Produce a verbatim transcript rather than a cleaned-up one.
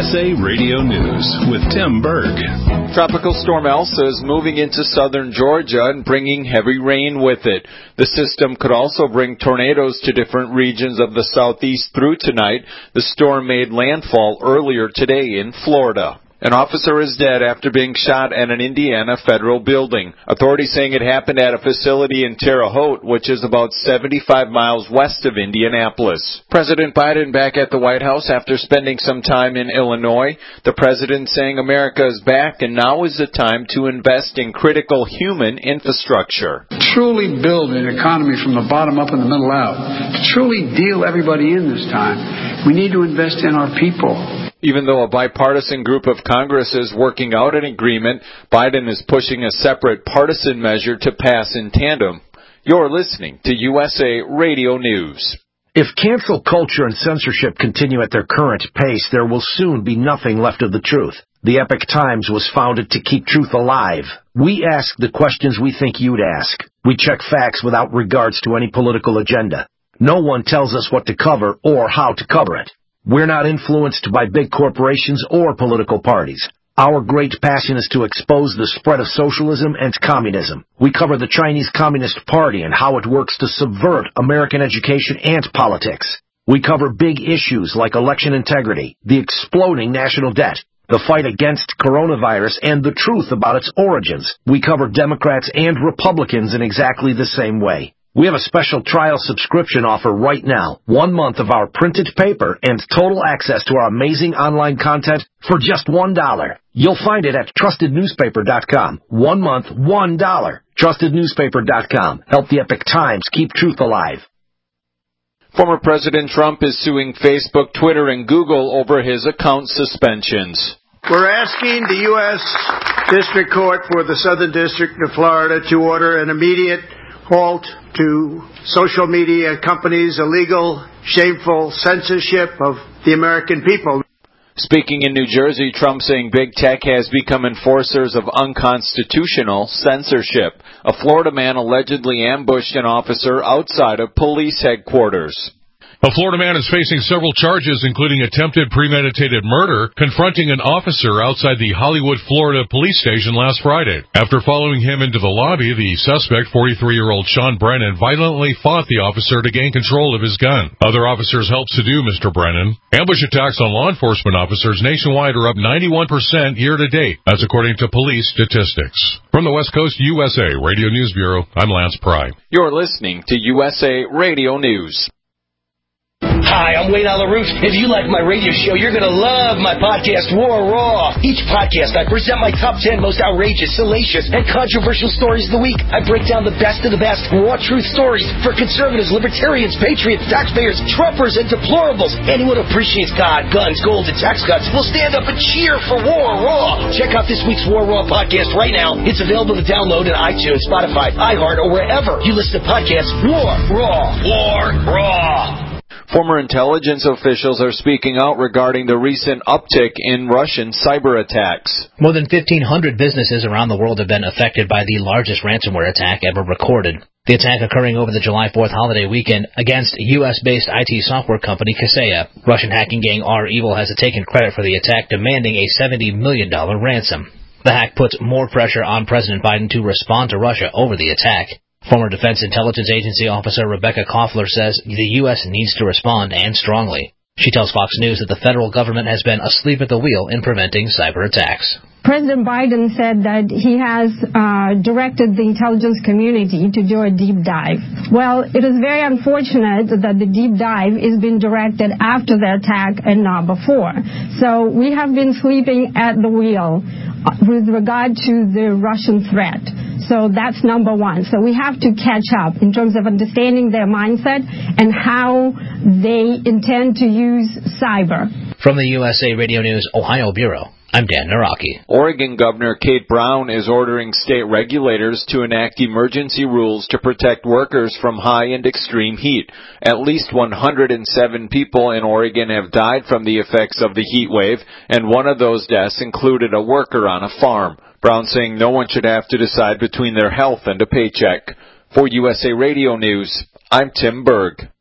S A Radio News with Tim Berg. Tropical Storm Elsa is moving into southern Georgia and bringing heavy rain with it. The system could also bring tornadoes to different regions of the southeast through tonight. The storm made landfall earlier today in Florida. An officer is dead after being shot at an Indiana federal building. Authorities saying it happened at a facility in Terre Haute, which is about seventy-five miles west of Indianapolis. President Biden back at the White House after spending some time in Illinois. The president saying America is back and now is the time to invest in critical human infrastructure. Truly build an economy from the bottom up and the middle out. To truly deal everybody in this time, we need to invest in our people. Even though a bipartisan group of Congress is working out an agreement, Biden is pushing a separate partisan measure to pass in tandem. You're listening to U S A Radio News. If cancel culture and censorship continue at their current pace, there will soon be nothing left of the truth. The Epoch Times was founded to keep truth alive. We ask the questions we think you'd ask. We check facts without regards to any political agenda. No one tells us what to cover or how to cover it. We're not influenced by big corporations or political parties. Our great passion is to expose the spread of socialism and communism. We cover the Chinese Communist Party and how it works to subvert American education and politics. We cover big issues like election integrity, the exploding national debt, the fight against coronavirus, and the truth about its origins. We cover Democrats and Republicans in exactly the same way. We have a special trial subscription offer right now. One month of our printed paper and total access to our amazing online content for just one dollar. You'll find it at trusted newspaper dot com. One month, one dollar. trusted newspaper dot com. Help the Epoch Times keep truth alive. Former President Trump is suing Facebook, Twitter, and Google over his account suspensions. We're asking the U S District Court for the Southern District of Florida to order an immediate halt to social media companies' illegal, shameful censorship of the American people. Speaking in New Jersey, Trump saying big tech has become enforcers of unconstitutional censorship. A Florida man allegedly ambushed an officer outside of police headquarters. A Florida man is facing several charges, including attempted premeditated murder, confronting an officer outside the Hollywood, Florida police station last Friday. After following him into the lobby, the suspect, forty-three-year-old Sean Brennan, violently fought the officer to gain control of his gun. Other officers helped subdue Mister Brennan. Ambush attacks on law enforcement officers nationwide are up ninety-one percent year-to-date. That's according to police statistics. From the West Coast U S A Radio News Bureau, I'm Lance Pry. You're listening to U S A Radio News. Hi, I'm Wayne Alarouf. If you like my radio show, you're going to love my podcast, War Raw. Each podcast, I present my top ten most outrageous, salacious, and controversial stories of the week. I break down the best of the best raw truth stories for conservatives, libertarians, patriots, taxpayers, Trumpers, and deplorables. Anyone who appreciates God, guns, gold, and tax cuts will stand up and cheer for War Raw. Check out this week's War Raw podcast right now. It's available to download in iTunes, Spotify, iHeart, or wherever you listen to podcasts. War Raw. War Raw. Former intelligence officials are speaking out regarding the recent uptick in Russian cyber attacks. More than fifteen hundred businesses around the world have been affected by the largest ransomware attack ever recorded. The attack occurring over the July fourth holiday weekend against U S-based I T software company Kaseya. Russian hacking gang R-Evil has taken credit for the attack, demanding a seventy million dollars ransom. The hack puts more pressure on President Biden to respond to Russia over the attack. Former Defense Intelligence Agency officer Rebecca Koffler says the U S needs to respond, and strongly. She tells Fox News that the federal government has been asleep at the wheel in preventing cyber attacks. President Biden said that he has uh, directed the intelligence community to do a deep dive. Well, it is very unfortunate that the deep dive is being directed after the attack and not before. So we have been sleeping at the wheel with regard to the Russian threat. So that's number one. So we have to catch up in terms of understanding their mindset and how they intend to use cyber. From the U S A Radio News Ohio Bureau, I'm Dan Naraki. Oregon Governor Kate Brown is ordering state regulators to enact emergency rules to protect workers from high and extreme heat. At least one hundred seven people in Oregon have died from the effects of the heat wave, and one of those deaths included a worker on a farm. Brown saying no one should have to decide between their health and a paycheck. For U S A Radio News, I'm Tim Berg.